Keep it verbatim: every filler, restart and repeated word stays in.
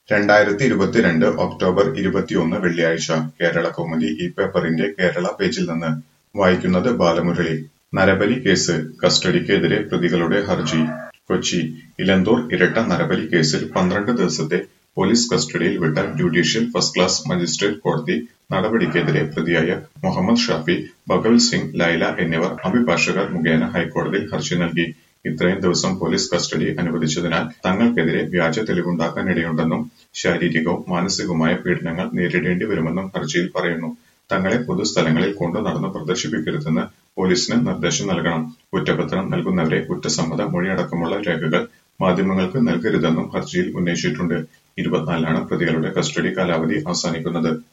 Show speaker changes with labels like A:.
A: രണ്ടായിരത്തി ഇരുപത്തിരണ്ട് ഒക്ടോബർ ഇരുപത്തിയൊന്ന് വെള്ളിയാഴ്ച കേരളകൗമുദി ഈ പേപ്പറിന്റെ കേരള പേജിൽ നിന്ന് വായിക്കുന്നത് ബാലമുരളി. നരബലി കേസ് കസ്റ്റഡിക്കെതിരെ പ്രതികളുടെ ഹർജി. കൊച്ചി ഇലന്തൂർ ഇരട്ട നരബലി കേസിൽ പന്ത്രണ്ട് ദിവസത്തെ പോലീസ് കസ്റ്റഡിയിൽ വിട്ട ജുഡീഷ്യൽ ഫസ്റ്റ് ക്ലാസ് മജിസ്ട്രേറ്റ് കോടതി നടപടിക്കെതിരെ പ്രതിയായ മുഹമ്മദ് ഷാഫി, ഭഗവത് സിംഗ്, ലൈല എന്നിവർ അഭിഭാഷകർ മുഖേന ഹൈക്കോടതിയിൽ ഹർജി നൽകി. ഇത്രയും ദിവസം പോലീസ് കസ്റ്റഡി അനുവദിച്ചതിനാൽ തങ്ങൾക്കെതിരെ വ്യാജ തെളിവുണ്ടാക്കാനിടയുണ്ടെന്നും ശാരീരികവും മാനസികവുമായ പീഡനങ്ങൾ നേരിടേണ്ടി വരുമെന്നും ഹർജിയിൽ പറയുന്നു. തങ്ങളെ പൊതുസ്ഥലങ്ങളിൽ കൊണ്ടു നടന്ന് പ്രദർശിപ്പിക്കരുതെന്ന് പോലീസിന് നിർദ്ദേശം നൽകണം. കുറ്റപത്രം നൽകുന്നവരെ കുറ്റസമ്മത മൊഴിയടക്കമുള്ള രേഖകൾ മാധ്യമങ്ങൾക്ക് നൽകരുതെന്നും ഹർജിയിൽ ഉന്നയിച്ചിട്ടുണ്ട്. ഇരുപത്തിനാലിനാണ് പ്രതികളുടെ കസ്റ്റഡി കാലാവധി അവസാനിക്കുന്നത്.